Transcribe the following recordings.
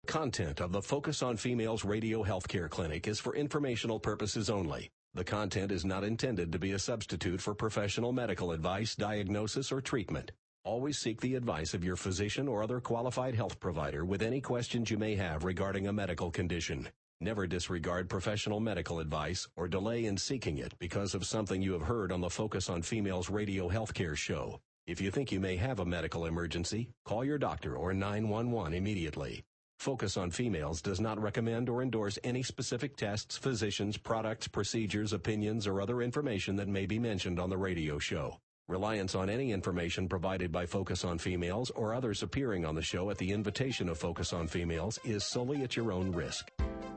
Content of the Focus on Females Radio Healthcare Clinic is for informational purposes only. The content is not intended to be a substitute for professional medical advice, diagnosis, or treatment. Always seek the advice of your physician or other qualified health provider with any questions you may have regarding a medical condition. Never disregard professional medical advice or delay in seeking it because of something you have heard on the Focus on Females Radio Healthcare show. If you think you may have a medical emergency, call your doctor or 911 immediately. Focus on Females does not recommend or endorse any specific tests, physicians, products, procedures, opinions, or other information that may be mentioned on the radio show. Reliance on any information provided by Focus on Females or others appearing on the show at the invitation of Focus on Females is solely at your own risk.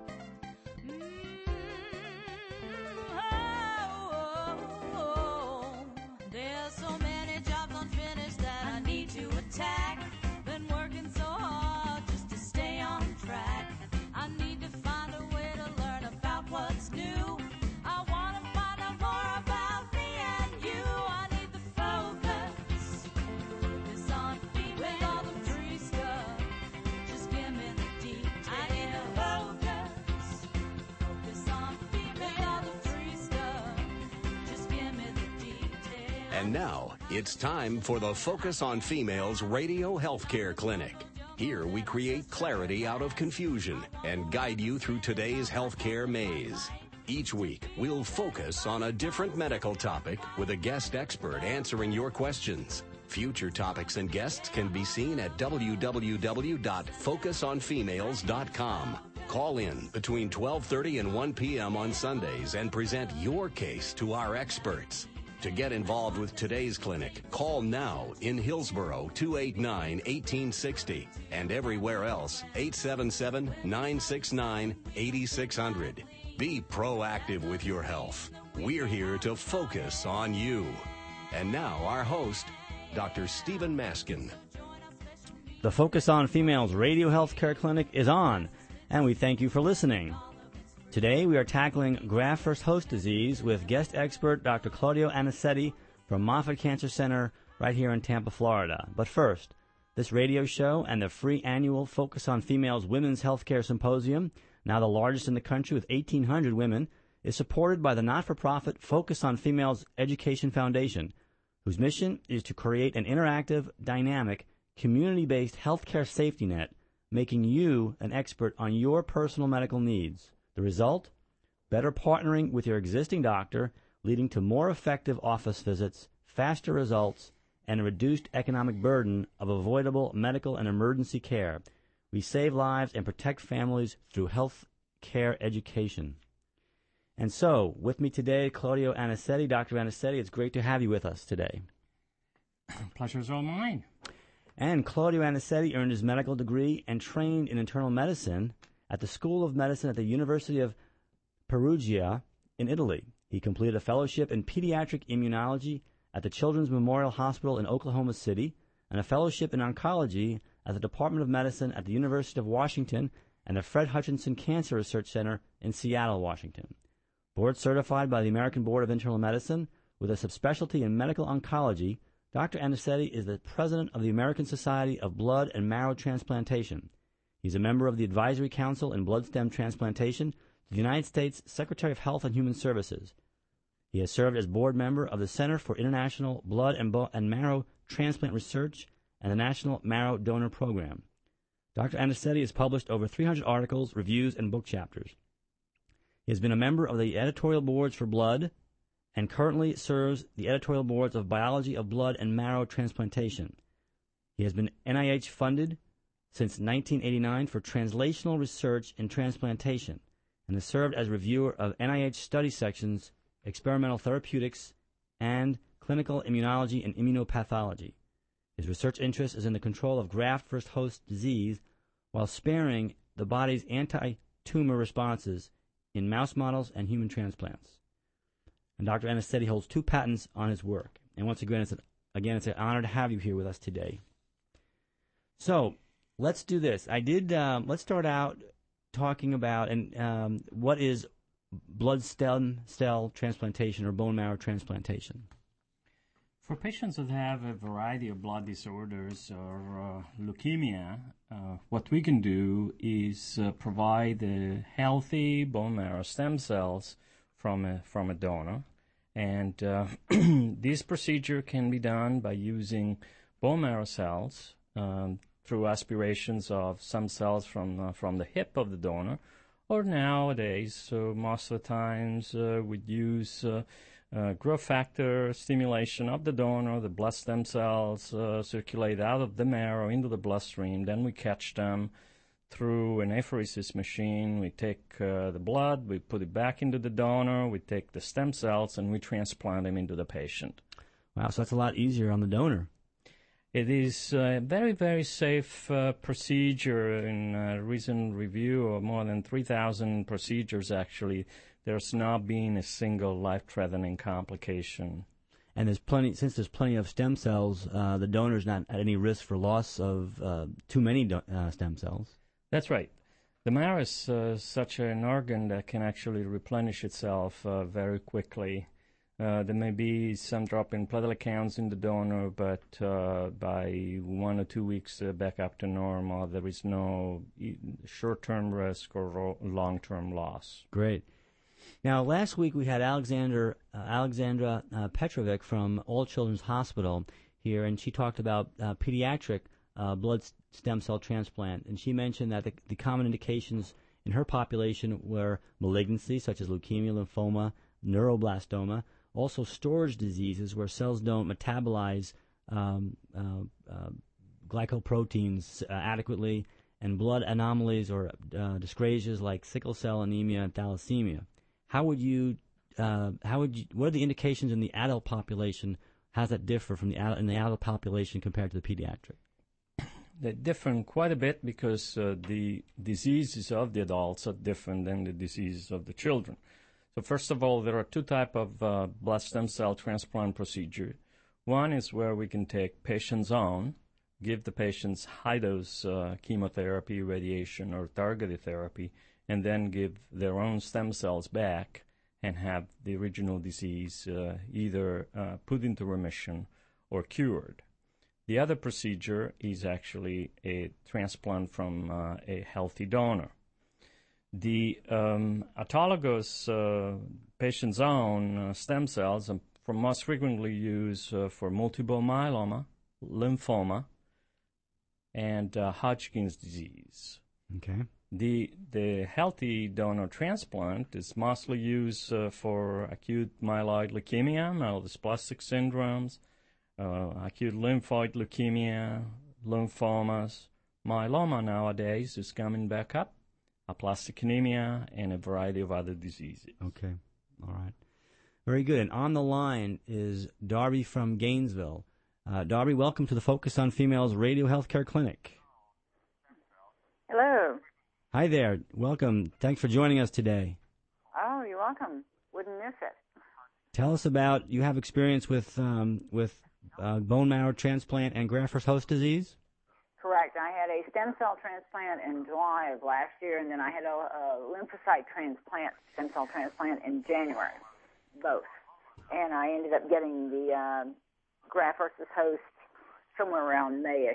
There's so many jobs unfinished that I need to attack. Been working so hard just to stay on track. I need to find a way to learn about what's new. I want to find out more about me and you. I need the focus. Focus on females. With all the free stuff, just give me the deep. I need the focus. Focus on females. With all the free stuff, just give me the details. And now, it's time for the Focus on Females Radio Healthcare Clinic. Here we create clarity out of confusion and guide you through today's healthcare maze. Each week, we'll focus on a different medical topic with a guest expert answering your questions. Future topics and guests can be seen at www.focusonfemales.com. Call in between 12:30 and 1 p.m. on Sundays and present your case to our experts. To get involved with today's clinic, call now in Hillsborough 289-1860 and everywhere else 877-969-8600. Be proactive with your health. We're here to focus on you. And now our host, Dr. Stephen Maskin. The Focus on Females Radio Healthcare Clinic is on, and we thank you for listening. Today we are tackling graft-versus-host disease with guest expert Dr. Claudio Anicetti from Moffitt Cancer Center right here in Tampa, Florida. But first, this radio show and the free annual Focus on Females Women's Healthcare Symposium, now the largest in the country with 1,800 women, is supported by the not-for-profit Focus on Females Education Foundation, whose mission is to create an interactive, dynamic, community-based healthcare safety net, making you an expert on your personal medical needs. The result? Better partnering with your existing doctor, leading to more effective office visits, faster results, and a reduced economic burden of avoidable medical and emergency care. We save lives and protect families through health care education. And so, with me today, Claudio Anicetti. Dr. Anicetti, it's great to have you with us today. Pleasure's all mine. And Claudio Anicetti earned his medical degree and trained in internal medicine at the School of Medicine at the University of Perugia in Italy. He completed a fellowship in pediatric immunology at the Children's Memorial Hospital in Oklahoma City and a fellowship in oncology at the Department of Medicine at the University of Washington and the Fred Hutchinson Cancer Research Center in Seattle, Washington. Board certified by the American Board of Internal Medicine with a subspecialty in medical oncology, Dr. Anicetti is the president of the American Society of Blood and Marrow Transplantation. He's a member of the Advisory Council in Blood Stem Transplantation to the United States Secretary of Health and Human Services. He has served as board member of the Center for International Blood and Marrow Transplant Research and the National Marrow Donor Program. Dr. Anicetti has published over 300 articles, reviews, and book chapters. He has been a member of the editorial boards for Blood and currently serves the editorial boards of Biology of Blood and Marrow Transplantation. He has been NIH funded since 1989 for translational research in transplantation and has served as reviewer of NIH study sections, experimental therapeutics, and clinical immunology and immunopathology. His research interest is in the control of graft-versus-host disease while sparing the body's anti-tumor responses in mouse models and human transplants. And Dr. Anicetti holds 2 patents on his work. And once again, it's an honor to have you here with us today. So, let's do this. Let's start out talking about what is blood stem cell transplantation or bone marrow transplantation. For patients that have a variety of blood disorders or leukemia, what we can do is provide healthy bone marrow stem cells from a donor. And this procedure can be done by using bone marrow cells through aspirations of some cells from the hip of the donor. Or nowadays, most of the times, we'd use growth factor stimulation of the donor. The blood stem cells circulate out of the marrow into the bloodstream. Then we catch them through an apheresis machine. We take the blood, we put it back into the donor, we take the stem cells, and we transplant them into the patient. Wow, so that's a lot easier on the donor. It is a very, very safe procedure. In a recent review of more than 3,000 procedures, actually, there's not been a single life-threatening complication. And since there's plenty of stem cells, the donor's not at any risk for loss of too many stem cells. That's right. The marrow is such an organ that can actually replenish itself very quickly. There may be some drop in platelet counts in the donor, but by 1 or 2 weeks back up to normal. There is no short-term risk or long-term loss. Great. Now, last week we had Alexandra Petrovic from All Children's Hospital here, and she talked about pediatric blood stem cell transplant, and she mentioned that the common indications in her population were malignancy, such as leukemia, lymphoma, neuroblastoma, also storage diseases where cells don't metabolize glycoproteins adequately, and blood anomalies or dyscrasias like sickle cell anemia and thalassemia. What are the indications in the adult population? How does that differ from in the adult population compared to the pediatric? They differ quite a bit because the diseases of the adults are different than the diseases of the children. So first of all, there are two types of blood stem cell transplant procedure. One is where we can take patients on, give the patients high-dose chemotherapy, radiation, or targeted therapy, and then give their own stem cells back and have the original disease either put into remission or cured. The other procedure is actually a transplant from a healthy donor. The autologous patient's own stem cells are most frequently used for multiple myeloma, lymphoma, and Hodgkin's disease. Okay. The healthy donor transplant is mostly used for acute myeloid leukemia, myelodysplastic syndromes, acute lymphoid leukemia, lymphomas. Myeloma nowadays is coming back up, aplastic anemia, and a variety of other diseases. Okay. All right. Very good. And on the line is Darby from Gainesville. Darby, welcome to the Focus on Females Radio Healthcare Clinic. Hello. Hi there. Welcome. Thanks for joining us today. Oh, you're welcome. Wouldn't miss it. Tell us about, you have experience with bone marrow transplant and graft-versus-host disease? Correct. I had a stem cell transplant in July of last year, and then I had a lymphocyte transplant, stem cell transplant in January, both. And I ended up getting the graft-versus-host somewhere around May-ish.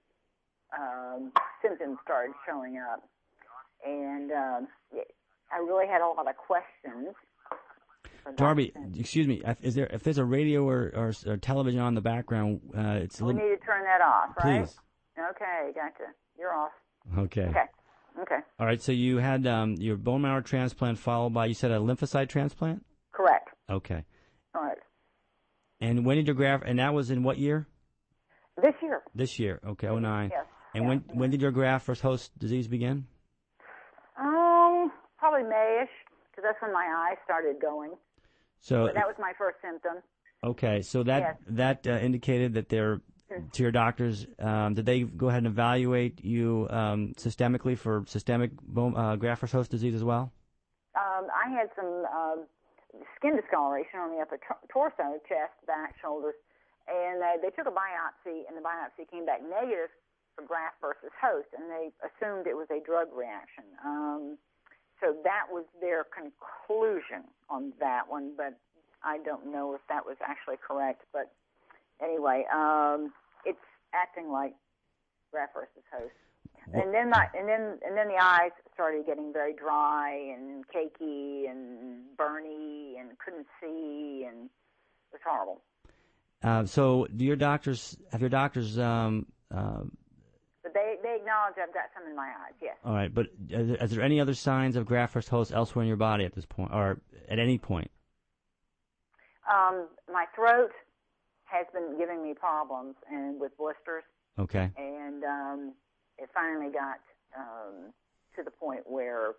Symptoms started showing up. And I really had a lot of questions. Darby, excuse me, if there's a radio or television on the background, it's a we little... need to turn that off, right? Please. Okay, gotcha. You're off. Okay. Okay. All right, so you had your bone marrow transplant followed by, you said, a lymphocyte transplant? Correct. Okay. All right. And when did your graft, and that was in what year? This year. This year, okay, 09. Yes. And when did your graft-versus-host disease begin? Probably May-ish, because that's when my eyes started going. So but that was my first symptom. Okay, so that indicated that to your doctors, did they go ahead and evaluate you systemically for systemic graft-versus-host disease as well? I had some skin discoloration on the upper torso, chest, back, shoulders, and they took a biopsy, and the biopsy came back negative for graft-versus-host, and they assumed it was a drug reaction. So that was their conclusion on that one, but I don't know if that was actually correct. But anyway, it's acting like graft versus host. And then the eyes started getting very dry and cakey and burny and couldn't see, and it was horrible. So have your doctors, But they acknowledge I've got some in my eyes, yes. all right, but is there any other signs of graft versus host elsewhere in your body at this point, or at any point? My throat has been giving me problems and with blisters. Okay. And it finally got to the point where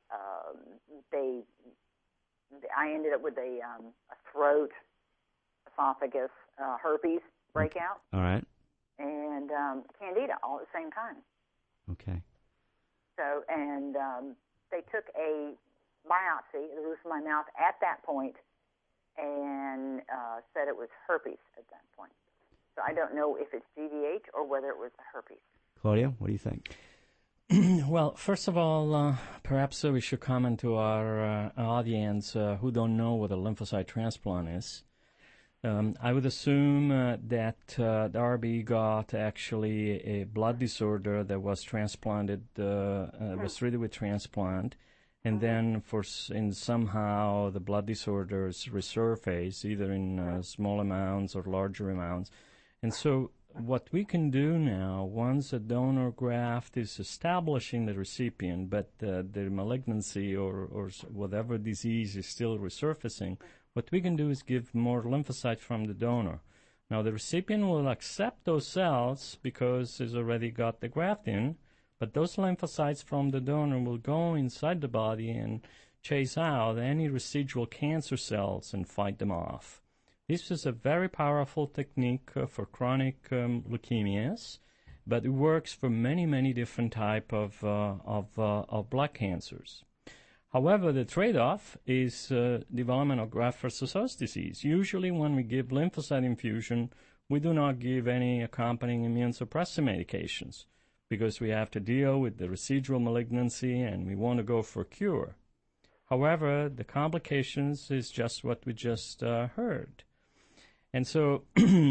I ended up with a throat, esophagus, herpes breakout. All right. And candida all at the same time. Okay. So, and they took a biopsy of the roof of my mouth at that point and said it was herpes at that point. So I don't know if it's GVH or whether it was herpes. Claudia, what do you think? Well, first of all, perhaps we should comment to our audience who don't know what a lymphocyte transplant is. I would assume that Darby got actually a blood disorder that was transplanted, was treated with transplant, and then in somehow the blood disorders resurface, either in small amounts or larger amounts. And so what we can do now, once a donor graft is establishing the recipient, but the malignancy or whatever disease is still resurfacing, what we can do is give more lymphocytes from the donor. Now, the recipient will accept those cells because he's already got the graft in, but those lymphocytes from the donor will go inside the body and chase out any residual cancer cells and fight them off. This is a very powerful technique for chronic leukemias, but it works for many, many different types of blood cancers. However, the trade-off is development of graft versus host disease. Usually when we give lymphocyte infusion, we do not give any accompanying immune suppressive medications because we have to deal with the residual malignancy and we want to go for cure. However, the complications is just what we just heard. And so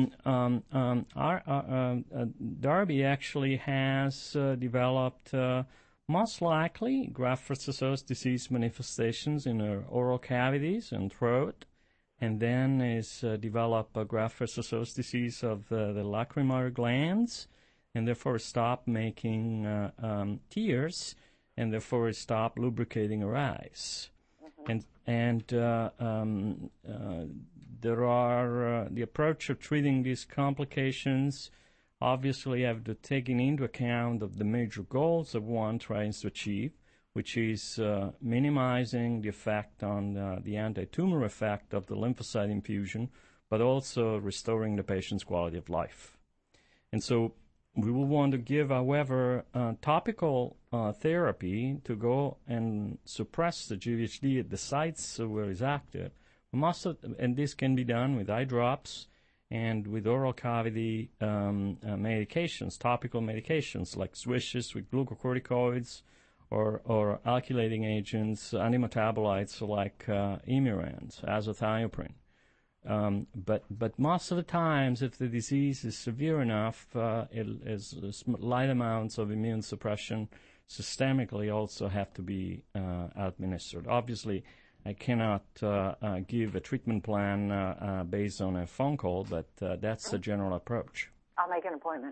Darby actually has developed most likely graft versus host disease manifestations in her oral cavities and throat, and then is developed a graft versus host disease of the lacrimal glands, and therefore stop making tears, and therefore stop lubricating her eyes. And there are the approach of treating these complications. Obviously, you have to take into account of the major goals that one tries to achieve, which is minimizing the effect on the anti-tumor effect of the lymphocyte infusion, but also restoring the patient's quality of life. And so we will want to give, however, topical therapy to go and suppress the GVHD at the sites where it's active. And this can be done with eye drops and with oral cavity medications, topical medications like swishes with glucocorticoids or alkylating agents, antimetabolites like Imirans, azathioprine. But most of the times, if the disease is severe enough, light amounts of immune suppression systemically also have to be administered. Obviously, I cannot give a treatment plan based on a phone call, but that's the general approach. I'll make an appointment.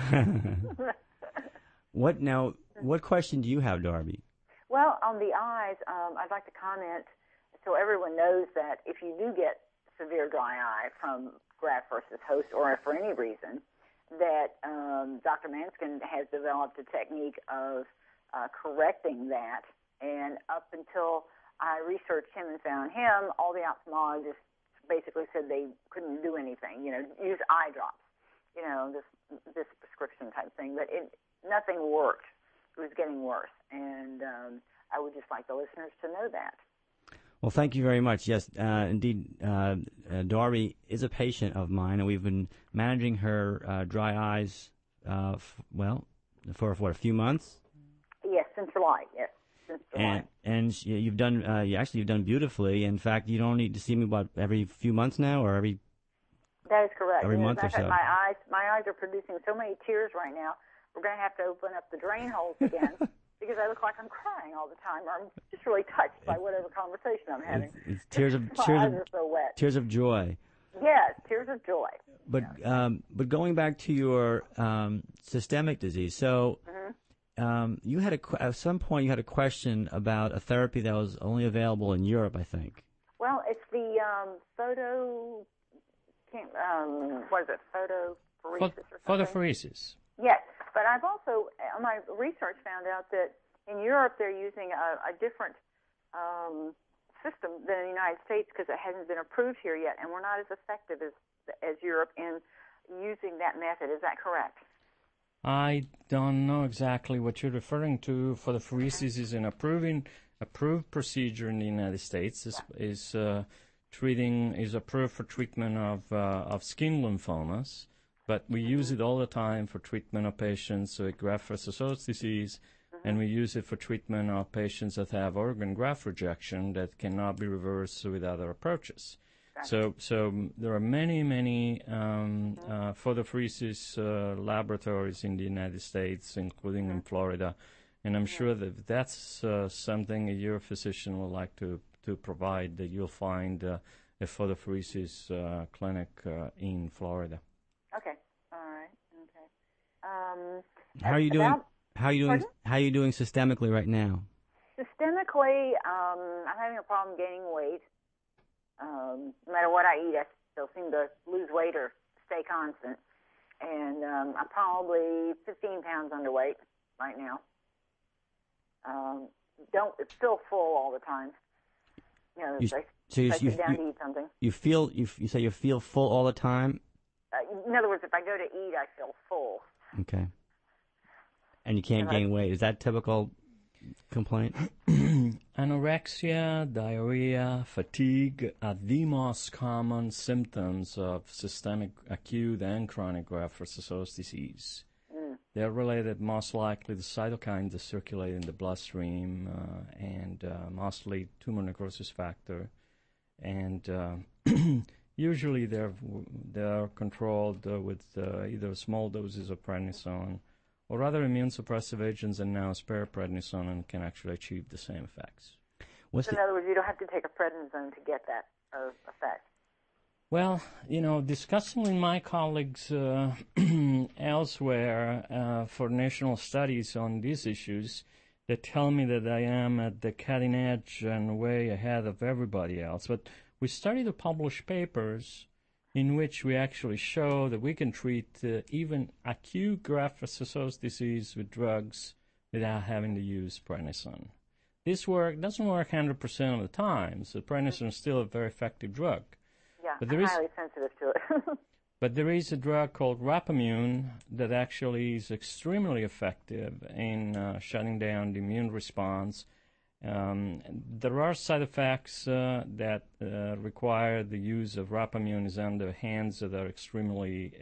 What question do you have, Darby? Well, on the eyes, I'd like to comment so everyone knows that if you do get severe dry eye from graft versus host or for any reason, that Dr. Manskin has developed a technique of correcting that. And up until I researched him and found him, all the ophthalmologists basically said they couldn't do anything, use eye drops, this prescription type thing. But nothing worked. It was getting worse. And I would just like the listeners to know that. Well, thank you very much. Yes, indeed, Darby is a patient of mine, and we've been managing her dry eyes, for a few months? Yes, since July, yes. And you've done beautifully. In fact, you don't need to see me every few months now, or every. That is correct. Every And month or as a matter so. of fact, my eyes are producing so many tears right now. We're going to have to open up the drain holes again because I look like I'm crying all the time, or I'm just really touched by whatever conversation I'm having. It's tears of My eyes are so wet. tears of joy. Yes, tears of joy. But going back to your systemic disease, so you had at some point you had a question about a therapy that was only available in Europe, I think. Well, it's the what is it, photophoresis or something? Photophoresis. Yes, but I've also, on my research, found out that in Europe they're using a different system than in the United States because it hasn't been approved here yet, and we're not as effective as Europe in using that method. Is that correct? I don't know exactly what you're referring to. Photophoresis is an approved procedure in the United States. Is approved for treatment of skin lymphomas, but we use it all the time for treatment of patients with graft-versus-host disease, and we use it for treatment of patients that have organ graft rejection that cannot be reversed with other approaches. So there are many photophoresis laboratories in the United States, including in Florida, and I'm sure that that's something your physician would like to provide, that you'll find a photophoresis clinic in Florida. Okay. All right. Okay. How are you doing? How are you doing systemically right now? Systemically, I'm having a problem gaining weight. No matter what I eat, I still seem to lose weight or stay constant. And I'm probably 15 pounds underweight right now. It's still full all the time. You know, I sit down to eat something. You say you feel full all the time? In other words, if I go to eat, I feel full. Okay. And you can't gain weight. Is that typical complaint? Anorexia, diarrhea, fatigue are the most common symptoms of systemic acute and chronic graft-versus-host disease. They're related most likely to cytokines that circulate in the bloodstream and mostly tumor necrosis factor. And usually they're controlled with either small doses of prednisone or other immune-suppressive agents, and now spare prednisone can actually achieve the same effects. In other words, you don't have to take a prednisone to get that effect. Well, discussing with my colleagues elsewhere for national studies on these issues, they tell me that I am at the cutting edge and way ahead of everybody else. But we started to publish papers in which we actually show that we can treat even acute graft-versus-host disease with drugs without having to use prednisone. This doesn't work 100% of the time, so prednisone is still a very effective drug. Yeah, but I'm highly sensitive to it. But there is a drug called Rapamune that actually is extremely effective in shutting down the immune response. There are side effects that require the use of Rapamune is under hands that are extremely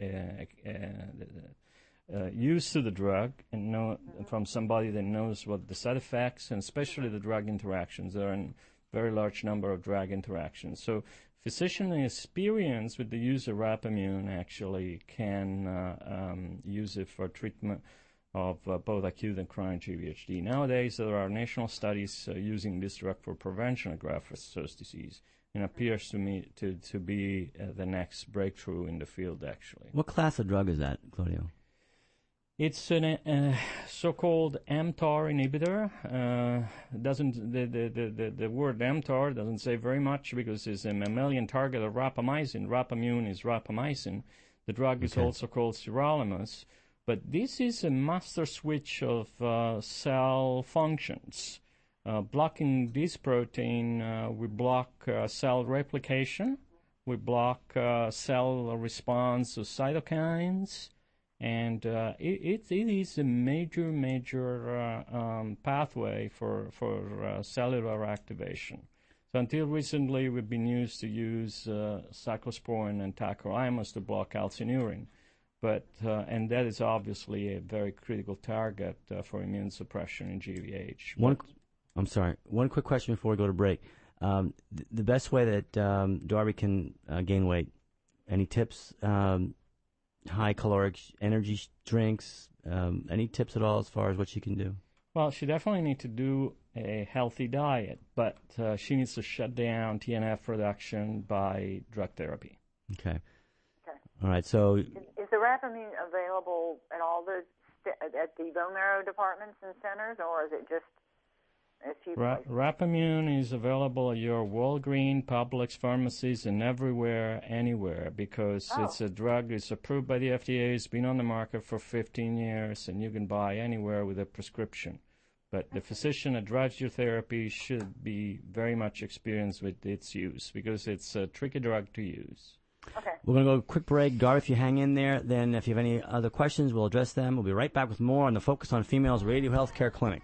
used to the drug and know from somebody that knows what the side effects and especially the drug interactions. There are a very large number of drug interactions. So physician experience with the use of Rapamune actually can use it for treatment of both acute and chronic GVHD. Nowadays, there are national studies using this drug for prevention of graft-versus-host disease, and appears to me to be the next breakthrough in the field, actually. What class of drug is that, Claudio? It's a so-called mTOR inhibitor. The word mTOR doesn't say very much because it's a mammalian target of rapamycin. Rapamune is rapamycin. The drug is also called sirolimus. But this is a master switch of cell functions. Blocking this protein, we block cell replication, we block cell response to cytokines, and it is a major pathway for cellular activation. So until recently, we've been used to use cyclosporin and tacrolimus to block calcineurin. But and that is obviously a very critical target for immune suppression in GVH. I'm sorry. One quick question before we go to break. The best way that Darby can gain weight Any tips? High caloric energy drinks. Any tips at all as far as what she can do? Well, she definitely needs to do a healthy diet, but she needs to shut down TNF production by drug therapy. Okay. Okay. All right. So, Is the Rapamune available at all at the bone marrow departments and centers, or is it just a few places? Rapamune is available at your Walgreens, Publix, pharmacies, and everywhere, anywhere, because it's a drug. It's approved by the FDA. It's been on the market for 15 years, and you can buy anywhere with a prescription. But the physician that drives your therapy should be very much experienced with its use, because it's a tricky drug to use. Okay. we're going to go a quick break. Darby, if you hang in there, then if you have any other questions, we'll address them. We'll be right back with more on the Focus on Females Radio Healthcare Clinic.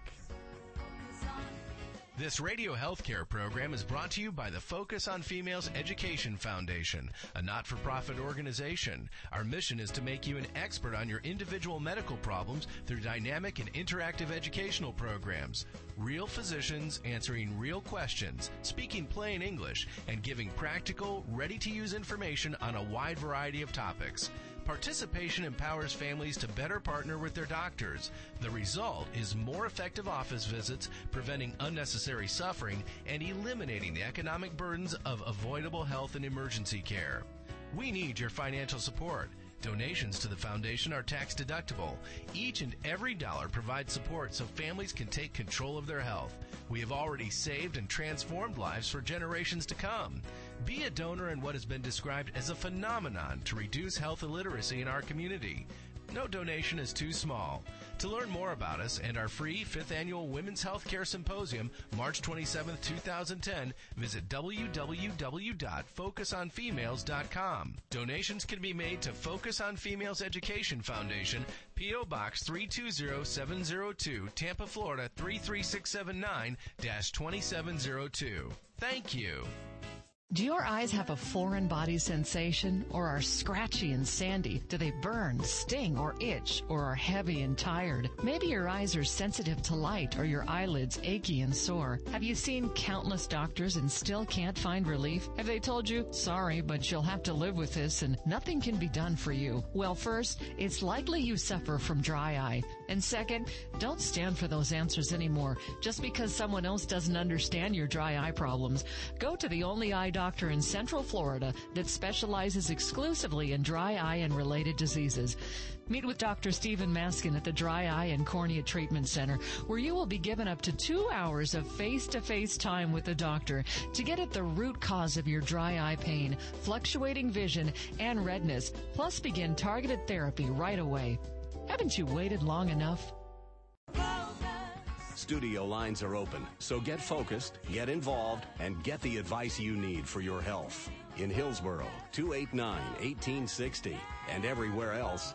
This radio healthcare program is brought to you by the Focus on Females Education Foundation, a not-for-profit organization. Our mission is to make you an expert on your individual medical problems through dynamic and interactive educational programs. Real physicians answering real questions, speaking plain English, and giving practical, ready-to-use information on a wide variety of topics. Participation empowers families to better partner with their doctors. The result is more effective office visits, preventing unnecessary suffering, and eliminating the economic burdens of avoidable health and emergency care. We need your financial support. Donations to the foundation are tax deductible. Each and every dollar provides support so families can take control of their health. We have already saved and transformed lives for generations to come. Be a donor in what has been described as a phenomenon to reduce health illiteracy in our community. No donation is too small. To learn more about us and our free 5th Annual Women's Healthcare Symposium, March 27, 2010, visit www.focusonfemales.com. Donations can be made to Focus on Females Education Foundation, P.O. Box 320702, Tampa, Florida 33679-2702. Thank you. Do your eyes have a foreign body sensation, or are scratchy and sandy? Do they burn, sting, or itch, or are heavy and tired? Maybe your eyes are sensitive to light, or your eyelids achy and sore. Have you seen countless doctors and still can't find relief? Have they told you, sorry, but you'll have to live with this and nothing can be done for you? Well, first, it's likely you suffer from dry eye. And second, don't stand for those answers anymore. Just because someone else doesn't understand your dry eye problems, go to the only eye doctor in Central Florida that specializes exclusively in dry eye and related diseases. Meet with Dr. Stephen Maskin at the Dry Eye and Cornea Treatment Center, where you will be given up to 2 hours of face-to-face time with the doctor to get at the root cause of your dry eye pain, fluctuating vision, and redness, plus begin targeted therapy right away. Haven't you waited long enough? Studio lines are open, so get focused, get involved, and get the advice you need for your health. In Hillsborough, 289-1860, and everywhere else,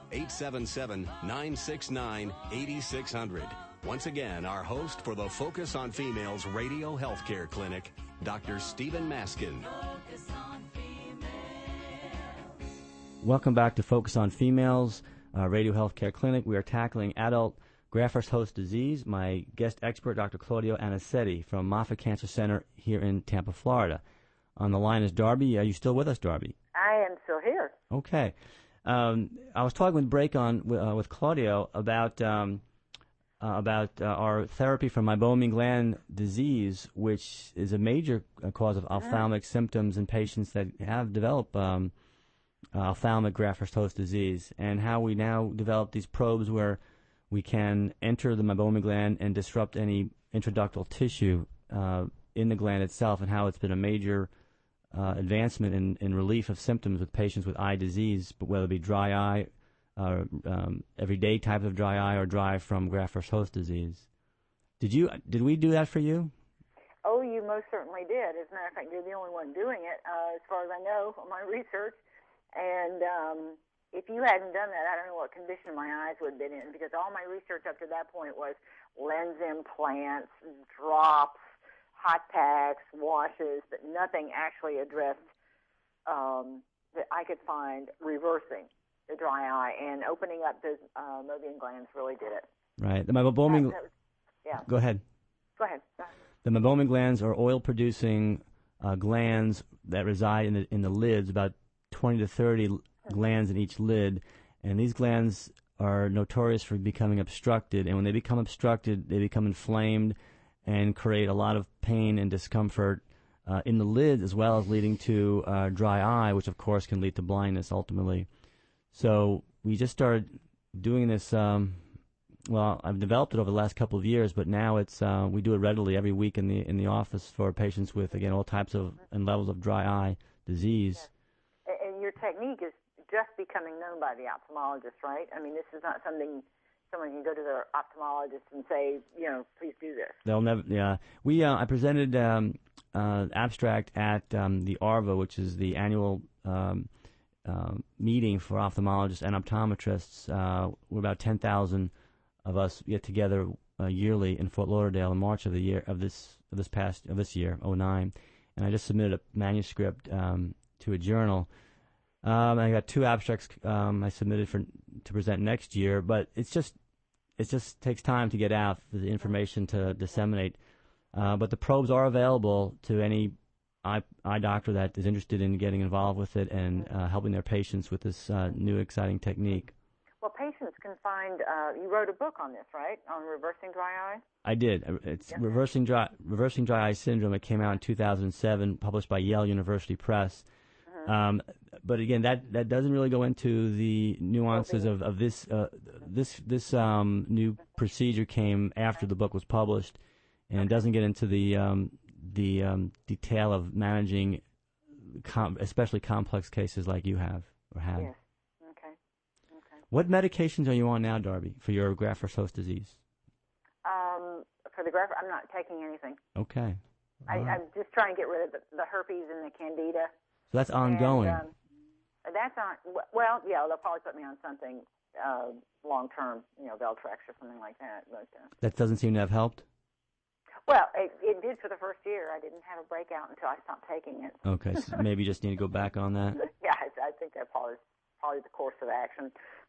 877-969-8600. Once again, our host for the Focus on Females Radio Healthcare Clinic, Dr. Stephen Maskin. Welcome back to Focus on Females Radio Healthcare Clinic. We are tackling adult graft-versus-host disease. My guest expert, Dr. Claudio Anicetti from Moffitt Cancer Center here in Tampa, Florida. On the line is Darby. Are you still with us, Darby? I am still here. Okay. I was talking with with Claudio about our therapy for meibomian gland disease, which is a major cause of ophthalmic symptoms in patients that have developed ophthalmic graft-versus-host disease, and how we now develop these probes where we can enter the meibomian gland and disrupt any intraductal tissue in the gland itself, and how it's been a major advancement in relief of symptoms with patients with eye disease, but whether it be dry eye, everyday type of dry eye, or dry from graft-versus-host disease. Did we do that for you? Oh, you most certainly did. As a matter of fact, you're the only one doing it, as far as I know from my research. And if you hadn't done that, I don't know what condition my eyes would have been in, because all my research up to that point was lens implants, drops, hot packs, washes, but nothing actually addressed that I could find reversing the dry eye, and opening up the meibomian glands really did it. Right. The meibomian. Yeah. Go ahead. Go ahead. The meibomian glands are oil-producing glands that reside in the lids, about 20 to 30 glands in each lid, and these glands are notorious for becoming obstructed, and when they become obstructed, they become inflamed and create a lot of pain and discomfort in the lid, as well as leading to dry eye, which of course can lead to blindness ultimately. So we just started doing this. Well, I've developed it over the last couple of years, but now it's we do it readily every week in the office for patients with, again, all types of and levels of dry eye disease. Yes. And your technique is just becoming known by the ophthalmologist, right? I mean, this is not something someone can go to their ophthalmologist and say, please do this. They'll never. Yeah, I presented abstract at the ARVA, which is the annual meeting for ophthalmologists and optometrists. We're about 10,000 of us get together yearly in Fort Lauderdale in March of the year of this year, 2009, and I just submitted a manuscript to a journal. I got 2 abstracts I submitted to present next year, but it just takes time to get out for the information to disseminate. But the probes are available to any eye doctor that is interested in getting involved with it and helping their patients with this new exciting technique. Well, patients can find, you wrote a book on this, right, on reversing dry eye? I did. It's Reversing Dry Eye Syndrome. It came out in 2007, published by Yale University Press. But again, that doesn't really go into the nuances of this. This new procedure came after the book was published, and doesn't get into the detail of managing, especially complex cases like you have or had. Yes. Okay. What medications are you on now, Darby, for your graft-versus-host disease? For the graft, I'm not taking anything. Okay. I'm just trying to get rid of the herpes and the candida. So that's ongoing. And, that's on. Well, yeah, they'll probably put me on something long-term, Veltrex or something like that. But that doesn't seem to have helped. Well, it did for the first year. I didn't have a breakout until I stopped taking it. Okay, so maybe you just need to go back on that. Yeah, I think that's probably the course of action.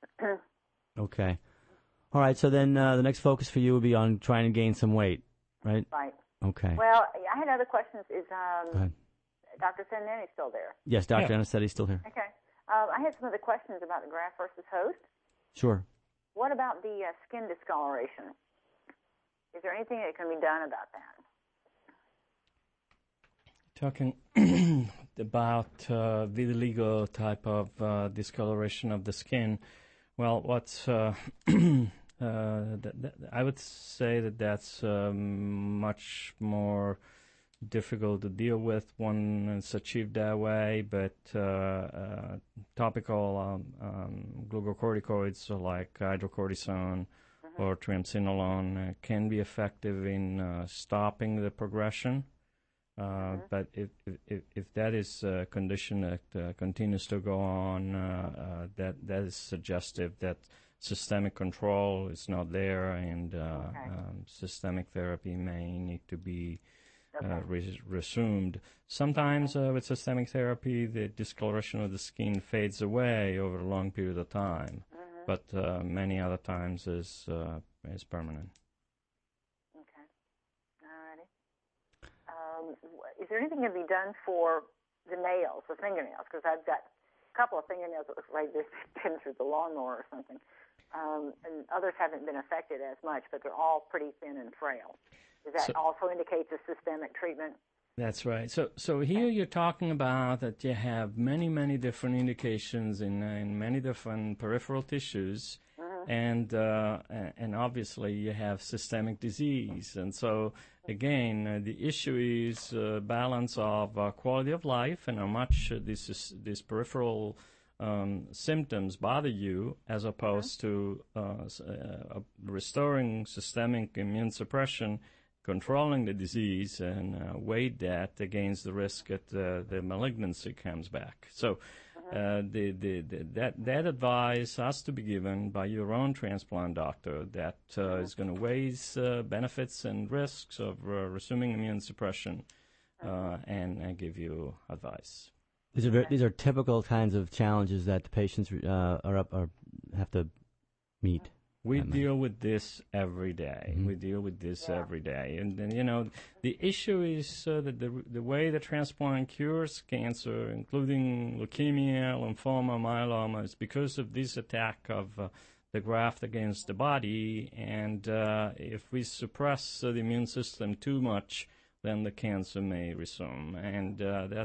Okay. All right, so then the next focus for you would be on trying to gain some weight, right? Right. Okay. Well, I had other questions. Is Go ahead. Dr. Senneni still there? Yes, Dr. Anissetti's still here. Okay. I had some other questions about the graft versus host. Sure. What about the skin discoloration? Is there anything that can be done about that? Talking about vitiligo type of discoloration of the skin, well, what's I would say that's much more difficult to deal with when it's achieved that way, but topical glucocorticoids like hydrocortisone or triamcinolone can be effective in stopping the progression. But if that is a condition that continues to go on, that is suggestive that systemic control is not there, and systemic therapy may need to be resumed. Sometimes with systemic therapy, the discoloration of the skin fades away over a long period of time, but many other times is permanent. Okay. All righty. Is there anything to be done for the nails, the fingernails? Because I've got a couple of fingernails that look like they've been through the lawnmower or something. And others haven't been affected as much, but they're all pretty thin and frail. Does that also indicate a systemic treatment? That's right. So here you're talking about that you have many different indications in many different peripheral tissues, and obviously you have systemic disease. And so again, the issue is balance of quality of life and how much this peripheral symptoms bother you, as opposed to restoring systemic immune suppression, controlling the disease, and weigh that against the risk that the malignancy comes back. So that advice has to be given by your own transplant doctor that is going to weigh benefits and risks of resuming immune suppression and give you advice. These are typical kinds of challenges that the patients have to meet. We deal with this every day. We deal with this every day. And the issue is that the way the transplant cures cancer, including leukemia, lymphoma, myeloma, is because of this attack of the graft against the body. And if we suppress the immune system too much, then the cancer may resume. And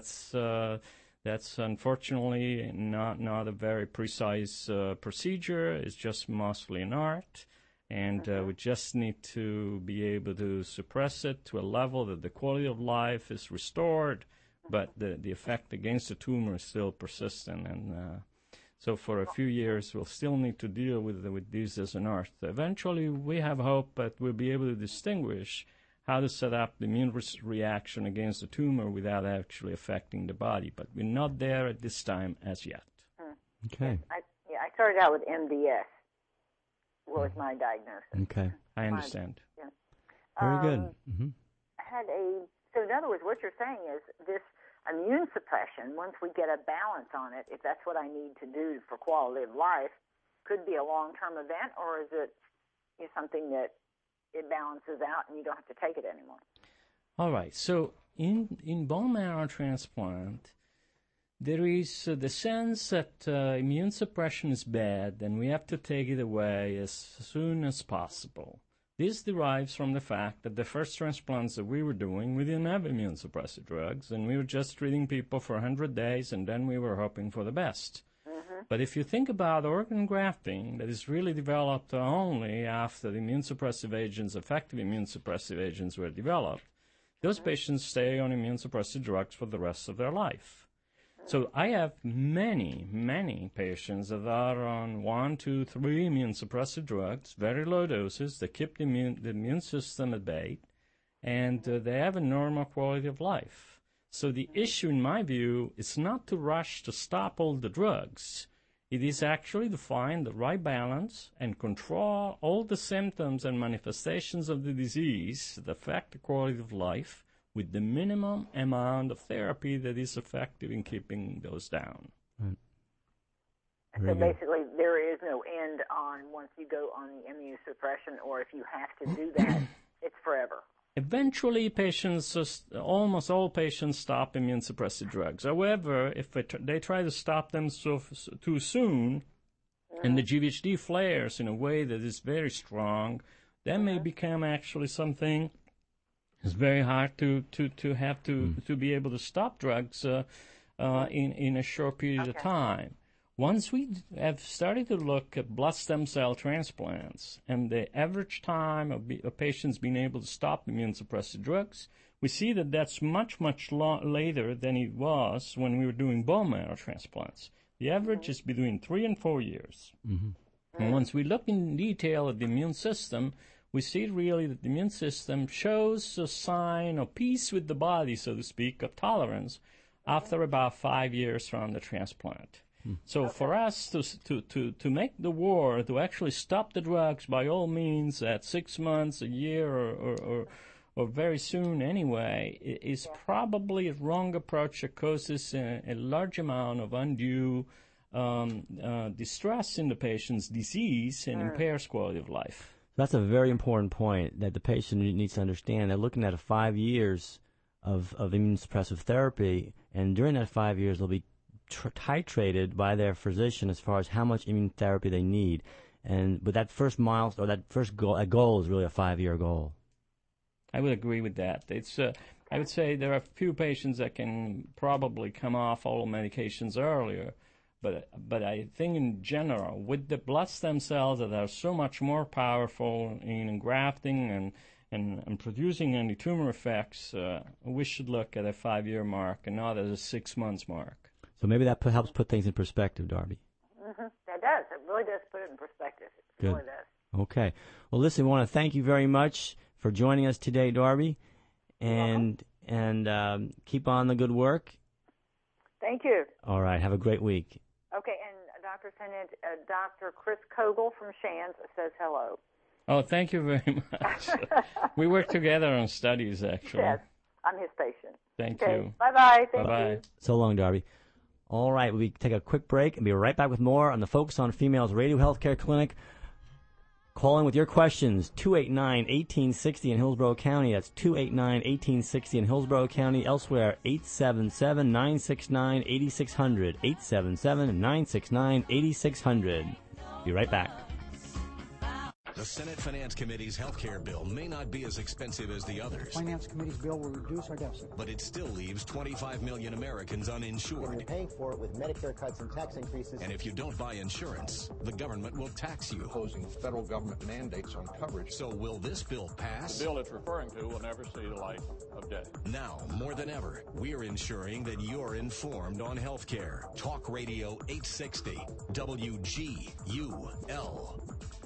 that's unfortunately not a very precise procedure. It's just mostly an art, and we just need to be able to suppress it to a level that the quality of life is restored, but the effect against the tumor is still persistent. And so for a few years, we'll still need to deal with this as an art. Eventually, we have hope that we'll be able to distinguish how to set up the immune reaction against the tumor without actually affecting the body. But we're not there at this time as yet. Okay. I started out with MDS. Was my diagnosis. Okay. I understand. Yeah. Very good. Mm-hmm. So in other words, what you're saying is this immune suppression, once we get a balance on it, if that's what I need to do for quality of life, could be a long-term event, or is it something that it balances out and you don't have to take it anymore? All right. So in bone marrow transplant, there is the sense that immune suppression is bad and we have to take it away as soon as possible. This derives from the fact that the first transplants that we were doing, we didn't have immune suppressive drugs, and we were just treating people for 100 days, and then we were hoping for the best. But if you think about organ grafting, that is really developed only after the immune suppressive agents, effective immune suppressive agents were developed, those patients stay on immune suppressive drugs for the rest of their life. So I have many patients that are on 1, 2, 3 immune suppressive drugs, very low doses, that keep the immune system at bay, and they have a normal quality of life. So the issue, in my view, is not to rush to stop all the drugs. It is actually to find the right balance and control all the symptoms and manifestations of the disease that affect the quality of life with the minimum amount of therapy that is effective in keeping those down. Right. So basically, there is no end on once you go on the immunosuppression, or if you have to do that, it's forever. Eventually, almost all patients stop immune suppressive drugs. However, if they try to stop them too soon, and the GVHD flares in a way that is very strong, that may become actually something. It's very hard to be able to stop drugs in a short period of time. Once we have started to look at blood stem cell transplants and the average time of patients being able to stop immune suppressive drugs, we see that that's much later than it was when we were doing bone marrow transplants. The average is between 3 and 4 years. And once we look in detail at the immune system, we see really that the immune system shows a sign of peace with the body, so to speak, of tolerance, after about 5 years from the transplant. So for us to make the war, to actually stop the drugs by all means at 6 months, a year, or very soon anyway, is probably a wrong approach that causes a large amount of undue distress in the patient's disease and impairs quality of life. That's a very important point that the patient needs to understand. They're looking at 5 years of immunosuppressive therapy, and during that 5 years, they'll be titrated by their physician as far as how much immune therapy they need. But that first milestone, or that first goal is really a 5-year goal. I would agree with that. It's I would say there are few patients that can probably come off all medications earlier, but I think in general, with the blood stem cells that are so much more powerful in grafting and producing anti-tumor effects, we should look at a 5-year mark and not at a 6 months mark. So maybe that helps put things in perspective, Darby. That does. It really does put it in perspective. It Good. really does. Okay. Well, listen, we want to thank you very much for joining us today, Darby, and keep on the good work. Thank you. All right. Have a great week. Okay, and Dr. Tennant, Dr. Chris Kogel from Shands says hello. Oh, thank you very much. We work together on studies, actually. Yes, I'm his patient. Thank Okay. you. Bye-bye. Thank Bye-bye. you. So long, Darby. All right, we'll take a quick break and be right back with more on the Focus on Females Radio Healthcare Clinic. Call in with your questions, 289-1860 in Hillsborough County. That's 289-1860 in Hillsborough County. Elsewhere, 877-969-8600. 877-969-8600. Be right back. The Senate Finance Committee's health care bill may not be as expensive as the others. Finance Committee's bill will reduce our deficit. But it still leaves 25 million Americans uninsured. And you're paying for it with Medicare cuts and tax increases. And if you don't buy insurance, the government will tax you. Imposing federal government mandates on coverage. So will this bill pass? The bill it's referring to will never see the light of day. Now, more than ever, we're ensuring that you're informed on health care. Talk Radio 860, WGUL.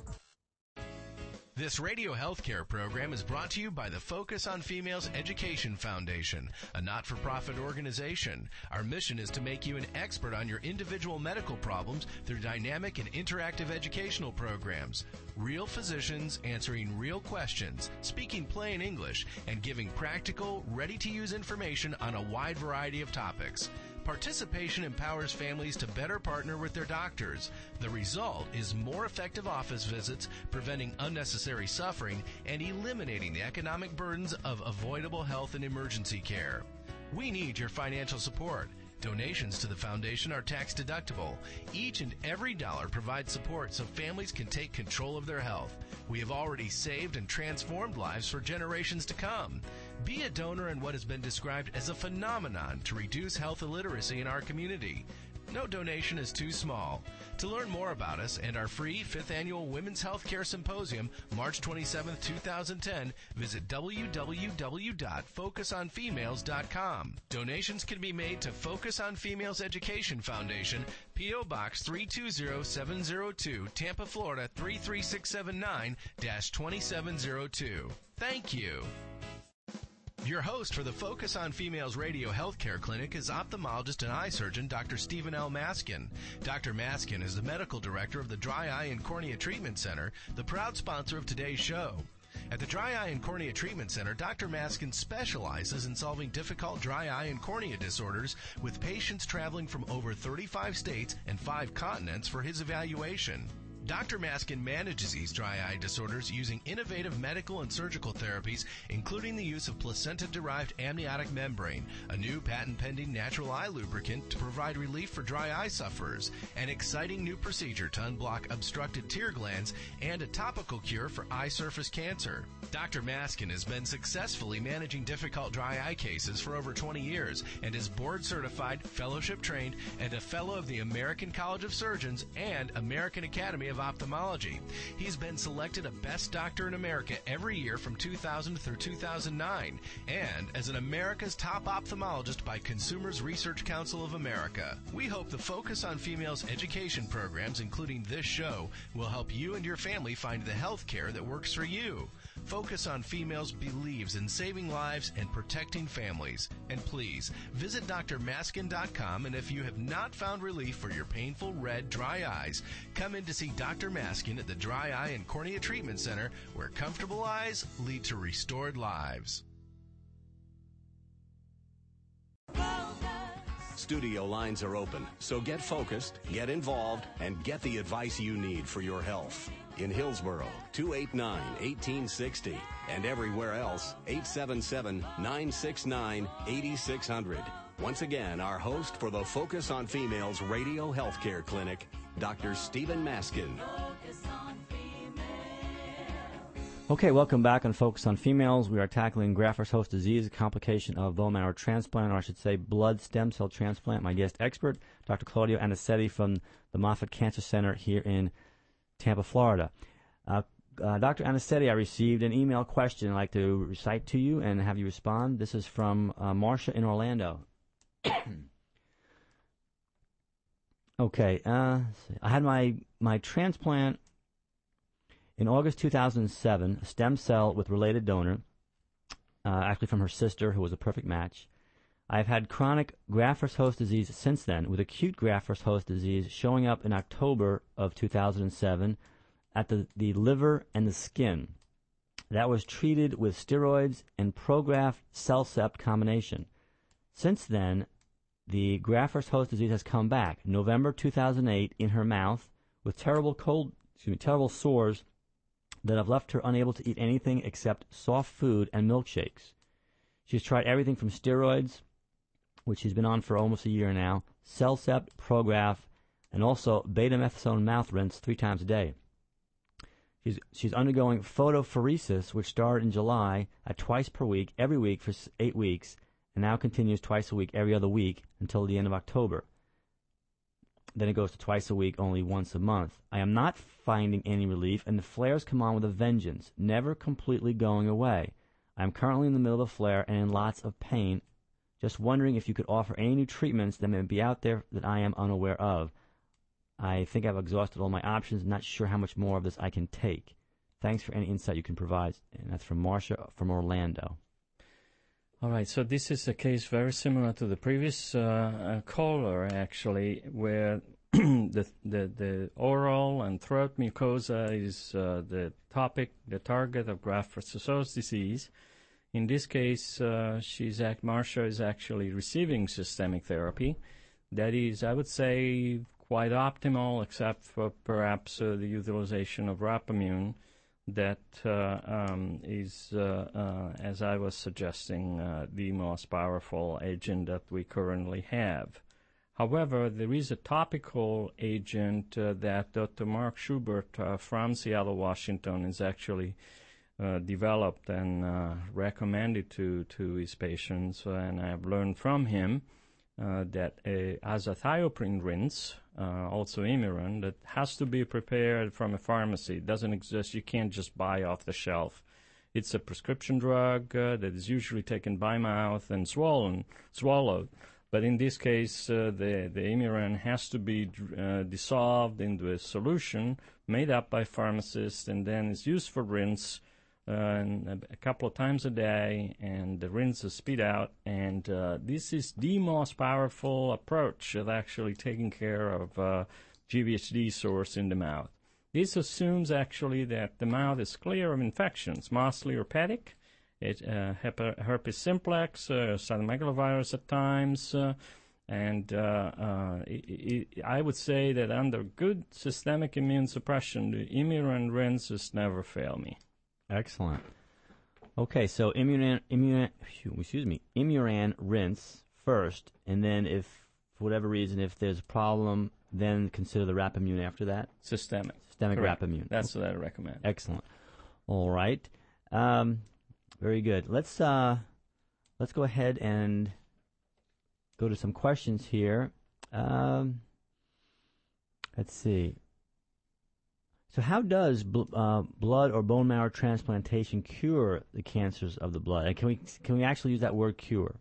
This radio healthcare program is brought to you by the Focus on Females Education Foundation, a not-for-profit organization. Our mission is to make you an expert on your individual medical problems through dynamic and interactive educational programs. Real physicians answering real questions, speaking plain English, and giving practical, ready-to-use information on a wide variety of topics. Participation empowers families to better partner with their doctors. The result is more effective office visits, preventing unnecessary suffering, and eliminating the economic burdens of avoidable health and emergency care. We need your financial support. Donations to the foundation are tax deductible. Each and every dollar provides support so families can take control of their health. We have already saved and transformed lives for generations to come. Be a donor in what has been described as a phenomenon to reduce health illiteracy in our community. No donation is too small. To learn more about us and our free 5th Annual Women's Healthcare Symposium, March 27, 2010, visit www.focusonfemales.com. Donations can be made to Focus on Females Education Foundation, P.O. Box 320702, Tampa, Florida 33679-2702. Thank you. Your host for the Focus on Females Radio Healthcare Clinic is ophthalmologist and eye surgeon Dr. Stephen L. Maskin. Dr. Maskin is the medical director of the Dry Eye and Cornea Treatment Center, the proud sponsor of today's show. At the Dry Eye and Cornea Treatment Center, Dr. Maskin specializes in solving difficult dry eye and cornea disorders with patients traveling from over 35 states and 5 continents for his evaluation. Dr. Maskin manages these dry eye disorders using innovative medical and surgical therapies, including the use of placenta-derived amniotic membrane, a new patent-pending natural eye lubricant to provide relief for dry eye sufferers, an exciting new procedure to unblock obstructed tear glands, and a topical cure for eye surface cancer. Dr. Maskin has been successfully managing difficult dry eye cases for over 20 years and is board-certified, fellowship-trained, and a fellow of the American College of Surgeons and American Academy of Ophthalmology. He's been selected a Best Doctor in America every year from 2000 through 2009, and as an America's Top Ophthalmologist by Consumers Research Council of America. We hope the Focus on Females education programs, including this show, will help you and your family find the health care that works for you. Focus on Females believes in saving lives and protecting families. And please, visit drmaskin.com, and if you have not found relief for your painful red, dry eyes, come in to see Dr. Maskin at the Dry Eye and Cornea Treatment Center, where comfortable eyes lead to restored lives. Studio lines are open, so get focused, get involved, and get the advice you need for your health. In Hillsborough, 289-1860, and everywhere else, 877-969-8600. Once again, our host for the Focus on Females Radio Healthcare Clinic, Dr. Stephen Maskin. Okay, welcome back on Focus on Females. We are tackling graft-versus-host disease, a complication of bone marrow transplant, or I should say blood stem cell transplant. My guest expert, Dr. Claudio Anicetti from the Moffitt Cancer Center here in Tampa, Florida. Dr. Anicetti, I received an email question I'd like to recite to you and have you respond. This is from Marcia in Orlando. Okay, I had my transplant in August 2007, a stem cell with related donor, actually from her sister, who was a perfect match. I've had chronic graft-versus-host disease since then, with acute graft-versus-host disease showing up in October of 2007 at the liver and the skin. That was treated with steroids and Prograft CellCept combination. Since then, the graft-versus-host disease has come back. November 2008, in her mouth, with terrible sores that have left her unable to eat anything except soft food and milkshakes. She's tried everything from steroids, which she's been on for almost a year now, Cellcept, Prograf, and also betamethasone mouth rinse 3 times a day. She's undergoing photopheresis, which started in July at twice per week, every week for 8 weeks, and now continues twice a week, every other week, until the end of October. Then it goes to twice a week, only once a month. I am not finding any relief, and the flares come on with a vengeance, never completely going away. I am currently in the middle of a flare and in lots of pain. Just wondering if you could offer any new treatments that may be out there that I am unaware of. I think I've exhausted all my options. Not sure how much more of this I can take. Thanks for any insight you can provide. And that's from Marcia from Orlando. All right, so this is a case very similar to the previous caller, actually, where the oral and throat mucosa is the target of graft-versus-host disease. In this case, Marcia is actually receiving systemic therapy. That is, I would say, quite optimal, except for perhaps the utilization of Rapamune. That is, as I was suggesting, the most powerful agent that we currently have. However, there is a topical agent that Dr. Mark Schubert from Seattle, Washington, is actually developed and recommended to his patients, and I have learned from him that a azathioprine rinse, also Imuran, that has to be prepared from a pharmacy. It doesn't exist. You can't just buy off the shelf. It's a prescription drug that is usually taken by mouth and swallowed. But in this case, the Imuran has to be dissolved into a solution made up by pharmacists, and then is used for rinse a couple of times a day, and the rinse is spit out. And this is the most powerful approach of actually taking care of GVHD source in the mouth. This assumes actually that the mouth is clear of infections, mostly herpetic, herpes simplex, cytomegalovirus at times, and I would say that under good systemic immune suppression, the Imuran rinses never fail me. Excellent. Okay, so Imuran rinse first, and then if, for whatever reason, if there's a problem, then consider the Rapamune after that? Systemic Correct. Rapamune. That's what I recommend. Excellent. All right. Very good. Let's go ahead and go to some questions here. Let's see. So how does blood or bone marrow transplantation cure the cancers of the blood? And can we actually use that word cure?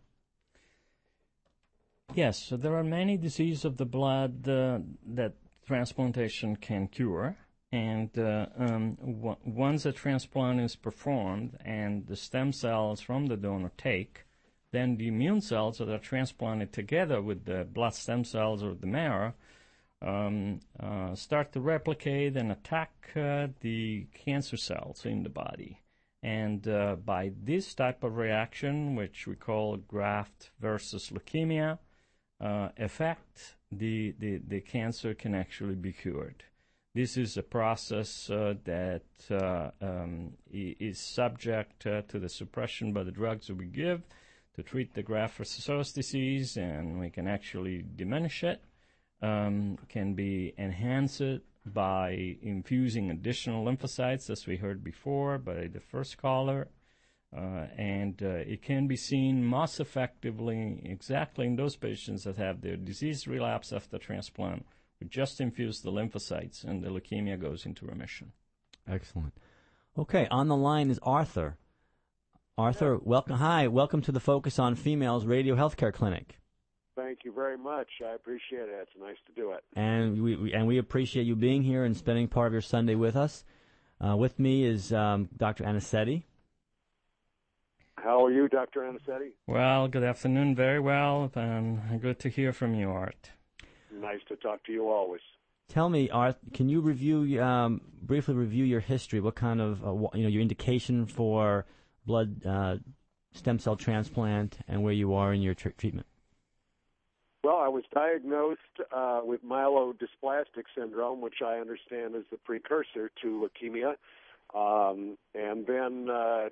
Yes. So there are many diseases of the blood that transplantation can cure. And once a transplant is performed and the stem cells from the donor take, then the immune cells that are transplanted together with the blood stem cells or the marrow start to replicate and attack the cancer cells in the body. And by this type of reaction, which we call graft versus leukemia effect, the cancer can actually be cured. This is a process that is subject to the suppression by the drugs that we give to treat the graft-versus-host disease, and we can actually diminish it. Can be enhanced by infusing additional lymphocytes, as we heard before by the first caller. And it can be seen most effectively exactly in those patients that have their disease relapse after transplant. We just infuse the lymphocytes, and the leukemia goes into remission. Excellent. Okay, on the line is Arthur. Arthur, welcome. Hi, welcome to the Focus on Females Radio Healthcare Clinic. Thank you very much. I appreciate it. It's nice to do it. And we appreciate you being here and spending part of your Sunday with us. With me is Dr. Anicetti. How are you, Dr. Anicetti? Well, good afternoon. Very well, and good to hear from you, Art. Nice to talk to you always. Tell me, Art, can you briefly review your history? What kind of, your indication for blood stem cell transplant and where you are in your treatment? Well, I was diagnosed with myelodysplastic syndrome, which I understand is the precursor to leukemia. And then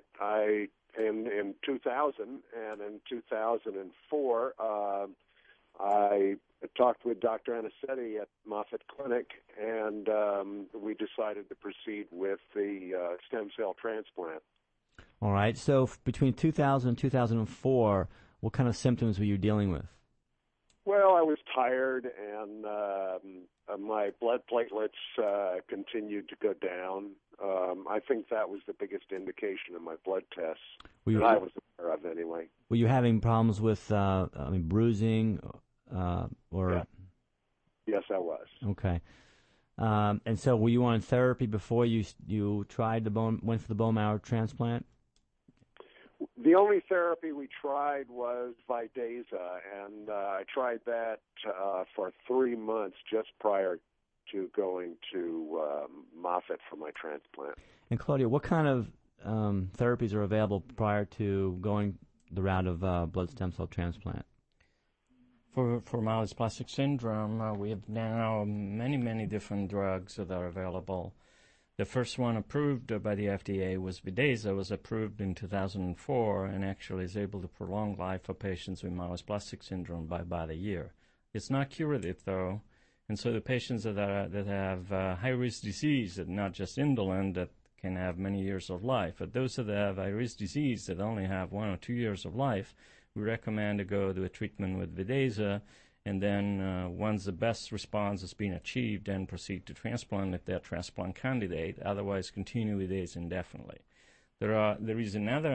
in 2000 and in 2004, I talked with Dr. Anicetti at Moffitt Clinic, and we decided to proceed with the stem cell transplant. All right. So between 2000 and 2004, what kind of symptoms were you dealing with? Well, I was tired, and my blood platelets continued to go down. I think that was the biggest indication of my blood tests that I was aware of, anyway. Were you having problems with, bruising, or? Yeah. Yes, I was. Okay. And so, were you on therapy before you went for the bone marrow transplant? The only therapy we tried was Vidasa, and I tried that for 3 months just prior to going to Moffitt for my transplant. And Claudia, what kind of therapies are available prior to going the route of blood stem cell transplant? For myelodysplastic syndrome, we have now many different drugs that are available. The first one approved by the FDA was Vidasa, was approved in 2004, and actually is able to prolong life for patients with myelodysplastic syndrome by about a year. It's not curative, though, and so the patients that have high-risk disease, not just indolent, that can have many years of life, but those that have high-risk disease that only have 1 or 2 years of life, we recommend to go to a treatment with Vidasa, and then once the best response has been achieved, then proceed to transplant if they're transplant candidate. Otherwise, continue with Vidasa indefinitely. There is another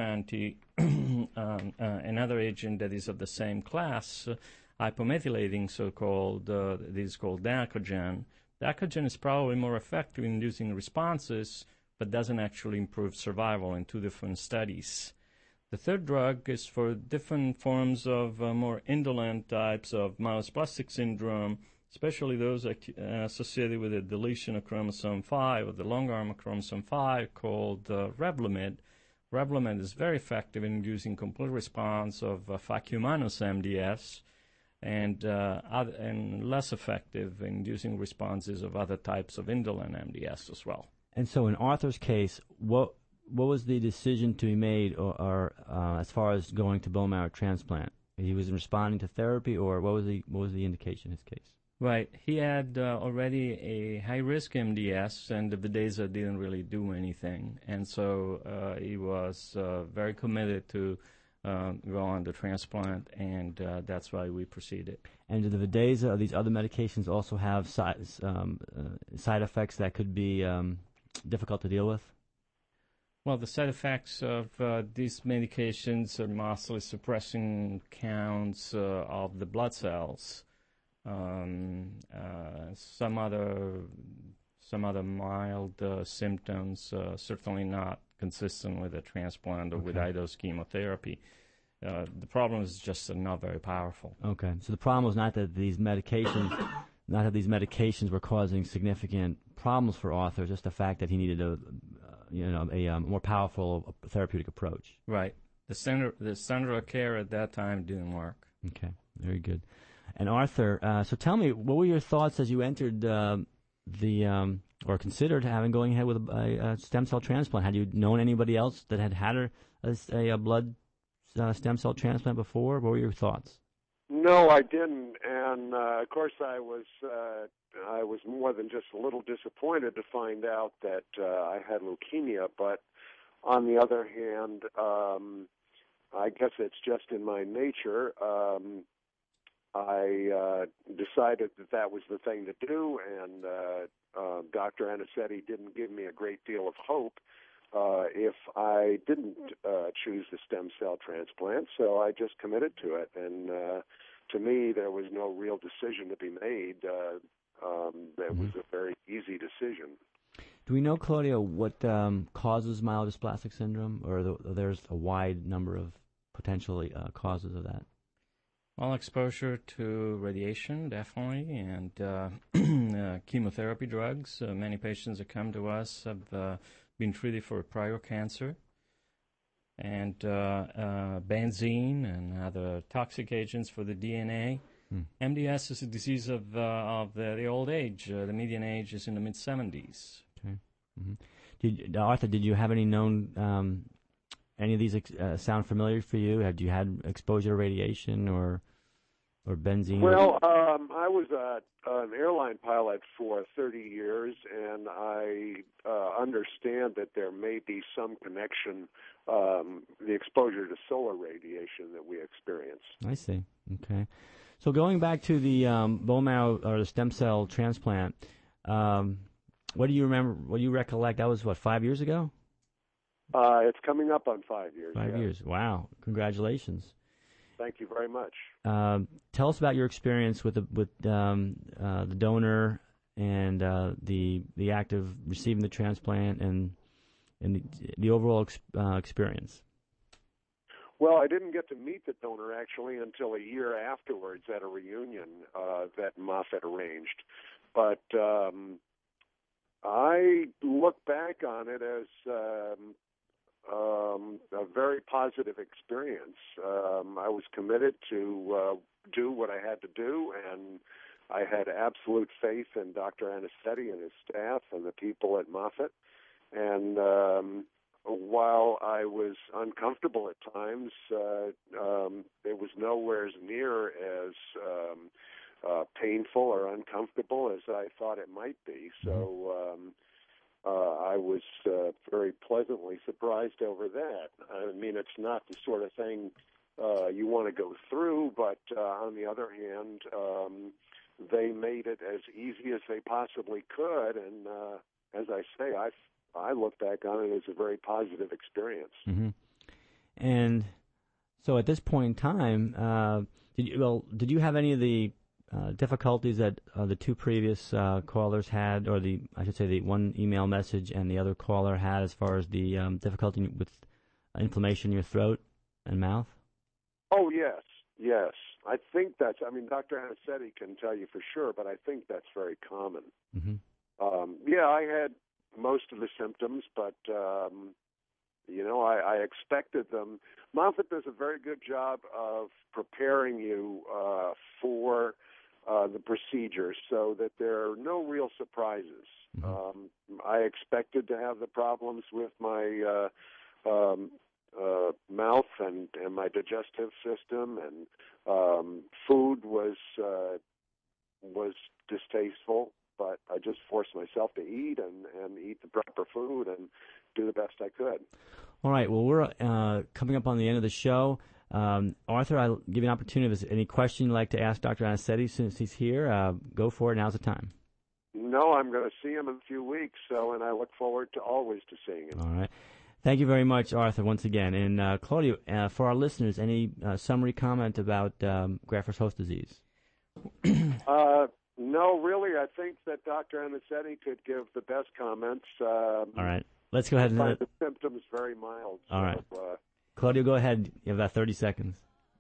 another agent that is of the same class, hypomethylating, so-called. This is called Dacogen. Dacogen is probably more effective in inducing responses, but doesn't actually improve survival in 2 different studies. The third drug is for different forms of more indolent types of myelodysplastic syndrome, especially those associated with a deletion of chromosome 5 or the long arm of chromosome 5, called Revlimid. Revlimid is very effective in inducing complete response of Faciumanus MDS, and less effective in inducing responses of other types of indolent MDS as well. And so in Arthur's case, what was the decision to be made, or as far as going to bone marrow transplant? He was responding to therapy, or what was the indication in his case? Right. He had already a high-risk MDS, and the Vidasa didn't really do anything. And so he was very committed to go on the transplant, and that's why we proceeded. And do the Vidasa or these other medications also have side effects that could be difficult to deal with? Well, the side effects of these medications are mostly suppressing counts of the blood cells. Some other mild symptoms, certainly not consistent with a transplant or with high-dose chemotherapy. The problem is just not very powerful. Okay, so the problem was not that these medications were causing significant problems for Arthur, just the fact that he needed a more powerful therapeutic approach. Right. The standard of care at that time didn't work. Okay, very good. And Arthur, so tell me, what were your thoughts as you entered or considered going ahead with a stem cell transplant? Had you known anybody else that had a blood stem cell transplant before? What were your thoughts? No, I didn't, and of course I was more than just a little disappointed to find out that I had leukemia. But on the other hand, I guess it's just in my nature. I decided that was the thing to do, and Dr. Anicetti didn't give me a great deal of hope if I didn't choose the stem cell transplant, so I just committed to it. And to me, there was no real decision to be made. That was a very easy decision. Do we know, Claudia, what causes myelodysplastic syndrome, or there's a wide number of potential causes of that? Well, exposure to radiation, definitely, and chemotherapy drugs. Many patients that come to us have been treated for prior cancer, and benzene and other toxic agents for the DNA. MDS is a disease of the old age. The median age is in the mid-70s. Okay. Arthur, did you have any known, any of these sound familiar for you? Have you had exposure to radiation or benzene? Well, I was an airline pilot for 30 years, and I understand that there may be some connection, the exposure to solar radiation that we experience. I see. Okay. So going back to the bone marrow or the stem cell transplant, what do you remember? What do you recollect? That was, 5 years ago? It's coming up on 5 years. 5 years. Wow. Congratulations. Thank you very much. Tell us about your experience with the donor and the act of receiving the transplant and the overall experience. Well, I didn't get to meet the donor actually until a year afterwards at a reunion that Moffitt arranged. But I look back on it as a very positive experience. I was committed to do what I had to do, and I had absolute faith in Dr. Anicetti and his staff and the people at Moffitt. And while I was uncomfortable at times, it was nowhere near as painful or uncomfortable as I thought it might be. So I was very pleasantly surprised over that. I mean, it's not the sort of thing you want to go through, but on the other hand, they made it as easy as they possibly could. And as I say, I look back on it as a very positive experience. Mm-hmm. And so at this point in time, did you have any of the difficulties that the two previous callers had, or the one email message and the other caller had, as far as the difficulty with inflammation in your throat and mouth? Oh, yes. I think Dr. Anicetti can tell you for sure, but I think that's very common. Mm-hmm. I had most of the symptoms, but, I expected them. Moffitt does a very good job of preparing you for the procedure so that there are no real surprises. Mm-hmm. I expected to have the problems with my mouth and my digestive system, and food was distasteful, but I just forced myself to eat and eat the proper food and do the best I could. All right. Well, we're coming up on the end of the show. Arthur, I'll give you an opportunity. If there's any question you'd like to ask Dr. Anicetti since he's here, go for it. Now's the time. No, I'm going to see him in a few weeks, and I look forward to always to seeing him. All right. Thank you very much, Arthur, once again. And Claudio, for our listeners, any summary comment about graft-versus-host disease? No, really. I think that Dr. Anicetti could give the best comments. All right. Let's go ahead and... the symptoms very mild. All right. Claudio, go ahead. You have about 30 seconds.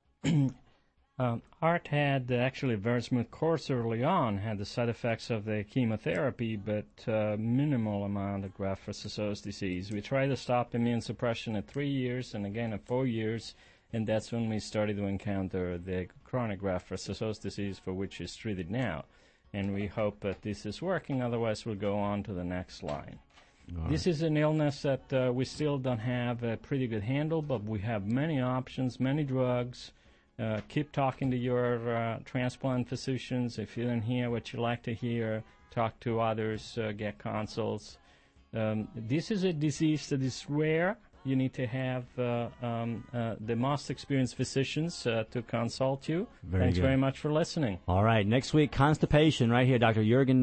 Art had actually a very smooth course early on, had the side effects of the chemotherapy, but minimal amount of graft-versus-host disease. We tried to stop immune suppression at 3 years and again at 4 years, and that's when we started to encounter the chronic graft-versus-host disease, for which is treated now. And we hope that this is working, otherwise we'll go on to the next line. Right. This is an illness that we still don't have a pretty good handle, but we have many options, many drugs. Keep talking to your transplant physicians. If you don't hear what you like to hear, talk to others, get consults. This is a disease that is rare. You need to have the most experienced physicians to consult you. Thanks very much for listening. All right. Next week, constipation right here. Dr. Jürgen